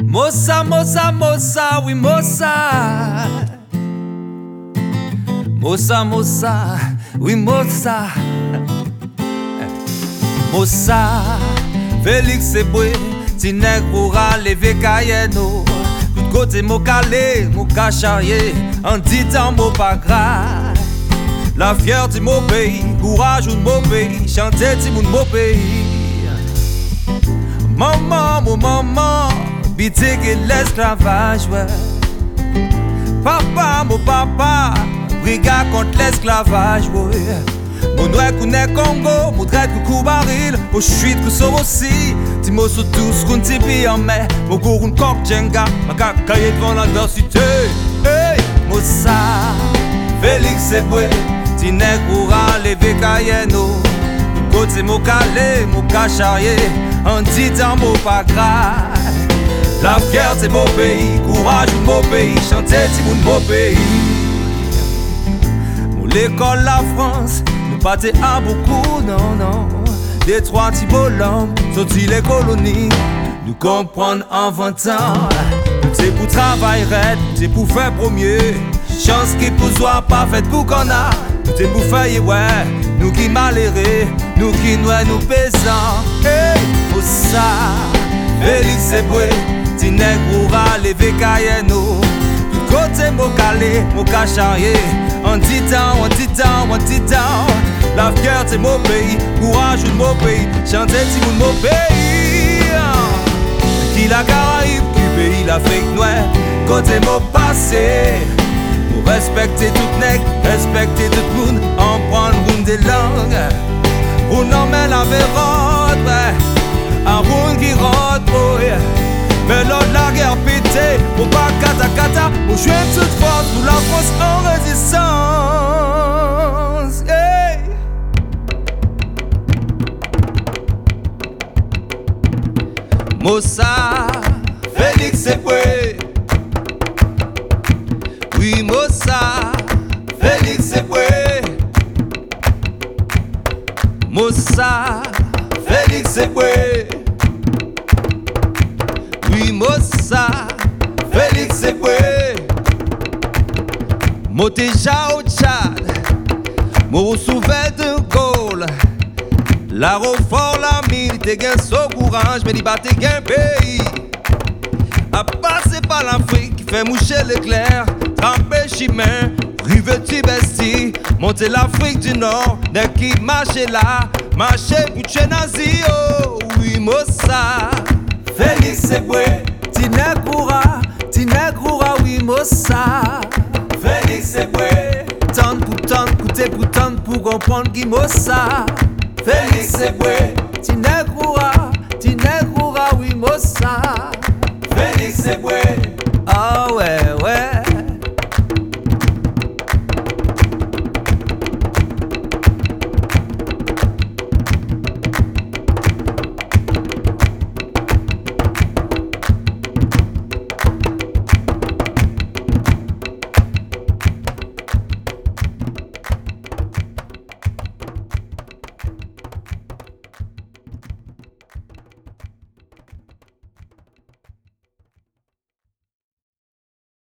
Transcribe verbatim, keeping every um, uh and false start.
Mossa, mossa, mossa, oui mossa. Mossa, mossa, oui mossa. Mossa, Félix Eboué, ti nèg pour lever Cayeno. Tout côté mo calé, mo cacharrier, en dit temps mo pas grave. La fierté de mon pays, courage de mon pays, chanter de mon pays. Maman, mon maman, pitié que l'esclavage, ouais. Papa, mon papa, brigade contre l'esclavage, ouais. Mon noix connaît Congo, mon dread coucou baril, mon chute que so aussi. Ti mo sou tous qu'on tipi en mai, mon gourou un coq jenga, ma cacaille devant l'adversité. Hey, Mossa, Félix Eboué, ti nèg pour lever Cayeno. Côté mo calé, mo cacharrier, en dit temps mo pas grave. La fierté mon pays, courage mon pays, chanter ti moun mon pays. Mon l'école la France, nous pâté à beaucoup, non, non. Des trois petits bonhommes, sortis les colonies, nous comprendre en vingt ans. C'est pour travailler raide, c'est pour faire premier. Chance qui pour soi pas faite pour qu'on a. C'est pour faire, ouais, nous qui malheureux, nous qui nous nous pesant. Hey, Mossa, Félix Eboué, ti nèg pour lever Cayeno. Côté mo calé, mo cacharrier, en dit temps, en dit temps, en dit temps. La fierté mon pays, courage de mon pays, chanter ti moun mon pays. Qui la Caraïbe, qui pays l'Afrique noire, côté mo passé. Pour respecter tout nèg, respecter tout le monde, en prendre round des langues. On emmène la vérote, un round qui rentre, oh yeah. Mais l'autre la guerre pété, pour pas kata kata, pour jouer toute force pour la France en résistance. Hey. Mossa, Félix Eboué. Oui, Mossa, Félix Eboué. Mossa, Félix Eboué. Oui, Mossa, Félix Eboué. Mo déjà au Tchad, mo souffert de Gaulle. La Rofort, la mine, te gain son courage, mais il bat te gain pays. A passer par l'Afrique, qui fait moucher l'éclair, tremper chimin, rive Tibesti, monter l'Afrique du Nord, n'est qui marche là, marche pour tuer nazi, oh, oui, Mossa. Félix Eboué, ti nèg coura, ti nèg coura, oui, Mossa. Félix Eboué, tant pour tant, coûter pour tant pour comprendre qui Mossa. Félix Eboué, ti nèg